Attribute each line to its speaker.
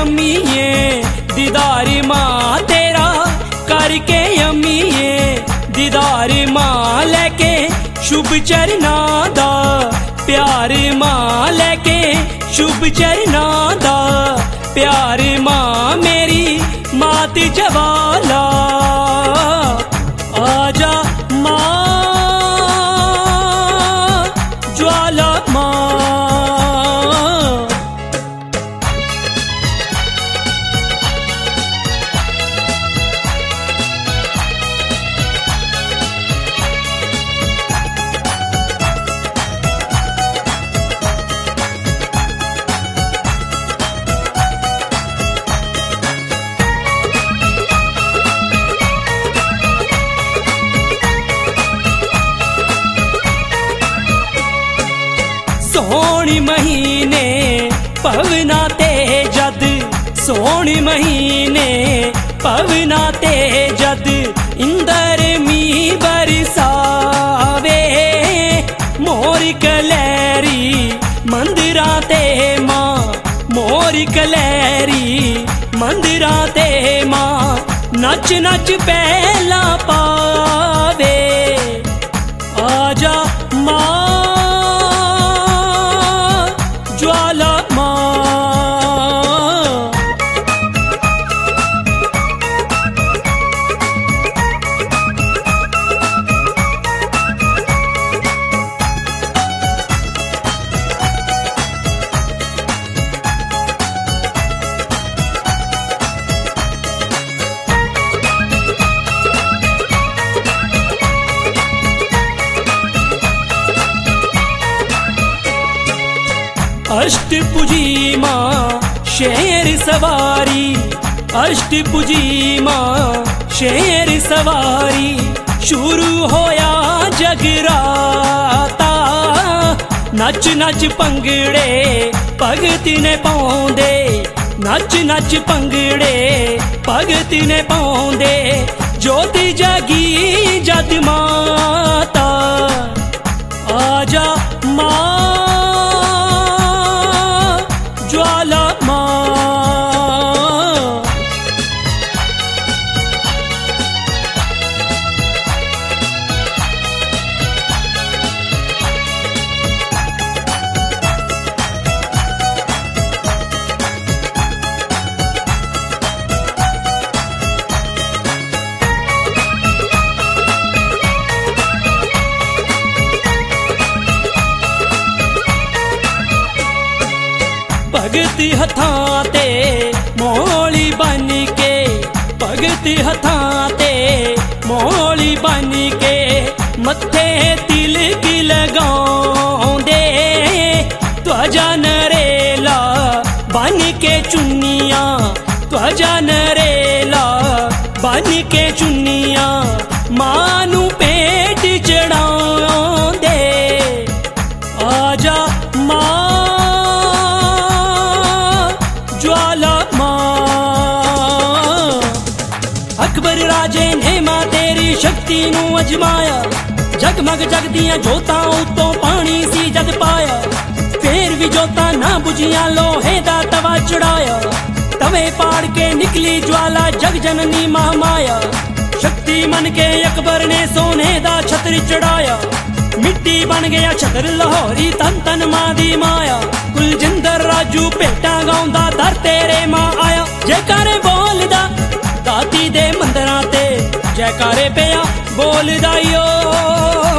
Speaker 1: अम्मीए दीदार माँ तेरा करके अम्मीए दीदार माँ लेके शुभ चरना दा प्यार माँ लेके शुभ चरना दा प्यार माँ मेरी मात जवाला आजा माँ ज्वाला माँ। सोनी महीने पवना ते जद सोनी महीने पवना ते जद इंदर मी बरसावे मोर कलैरी मंदिरा ते माँ मोर कलैरी मंदिरा ते माँ नच नच पहला पावे आजा माँ ज्वाला माँ। अष्टभुजी माँ शेर सवारी अष्टभुजी माँ शेर सवारी शुरू होया जगराता नच नच पंगड़े भगत ने पाउंदे नच नच पंगड़े भगत ने पाउंदे ज्योति जगी जद माता आजा माँ ज्वाला माँ। भगत हथां ते मोली बन के भगत हथां ते मोली बन के मत्थे तिलक लगाउंदे ध्वजा नरेला बन के चुन्नियां ध्वजा नरेला बन के चुन्नियां मां नू पेट चढ़ाउंदे आजा मां ज्वाला माँ। अकबर राजे ने माँ तेरी शक्ति नू अजमाया जगमग जगदियां जोतां उत्तों पानी सी जद पाया फिर भी जोतां ना बुझियां लोहे दा तवा चढ़ाया तवे पाड़ के निकली ज्वाला जग जननी माँ माया शक्ति मन के अकबर ने सोने दा छत्र चढ़ाया मिट्टी बन गया छतर लाहौरी तन तन मां दी माया कुलजिंदर राजू भेटां गाउंदा दर तेरे मां आया जयकारे बोलदा दाती दे मंदरां ते जयकारे पिया बोलदा यो।